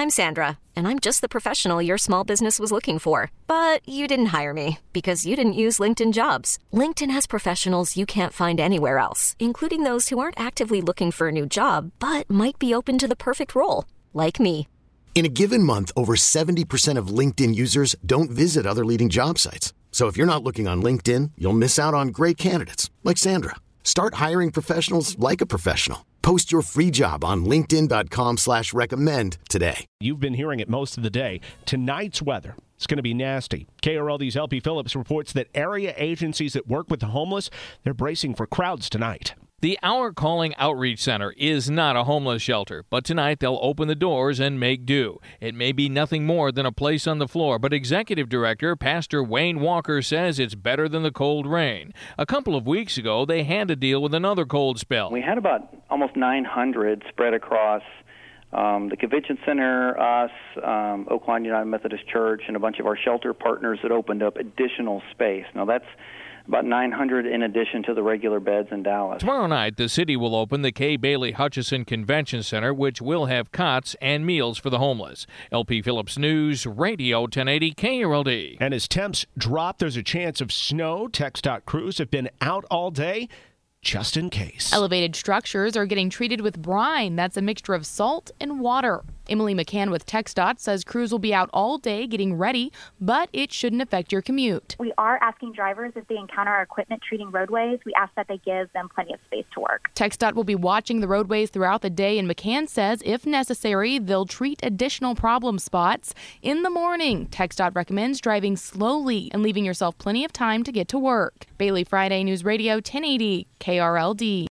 I'm Sandra, and I'm just the professional your small business was looking for. But you didn't hire me because you didn't use LinkedIn Jobs. LinkedIn has professionals you can't find anywhere else, including those who aren't actively looking for a new job, but might be open to the perfect role, like me. In a given month, over 70% of LinkedIn users don't visit other leading job sites. So if you're not looking on LinkedIn, you'll miss out on great candidates like Sandra. Start hiring professionals like a professional. Post your free job on linkedin.com/recommend today. You've been hearing it most of the day. Tonight's weather, it's going to be nasty. KRLD's LP Phillips reports that area agencies that work with the homeless, they're bracing for crowds tonight. The Our Calling Outreach Center is not a homeless shelter, but tonight they'll open the doors and make do. It may be nothing more than a place on the floor, but Executive Director Pastor Wayne Walker says it's better than the cold rain. A couple of weeks ago, they had to deal with another cold spell. We had about almost 900 spread across the Convention Center, us, Oakland United Methodist Church, and a bunch of our shelter partners that opened up additional space. Now, that's about 900 in addition to the regular beds in Dallas. Tomorrow night, the city will open the Kay Bailey Hutchison Convention Center, which will have cots and meals for the homeless. LP Phillips News, Radio 1080 KRLD. And as temps drop, there's a chance of snow. TxDOT crews have been out all day, just in case. Elevated structures are getting treated with brine. That's a mixture of salt and water. Emily McCann with TxDOT says crews will be out all day getting ready, but it shouldn't affect your commute. We are asking drivers if they encounter our equipment treating roadways, we ask that they give them plenty of space to work. TxDOT will be watching the roadways throughout the day, and McCann says if necessary, they'll treat additional problem spots. In the morning, TxDOT recommends driving slowly and leaving yourself plenty of time to get to work. Bailey Friday News Radio 1080 KRLD.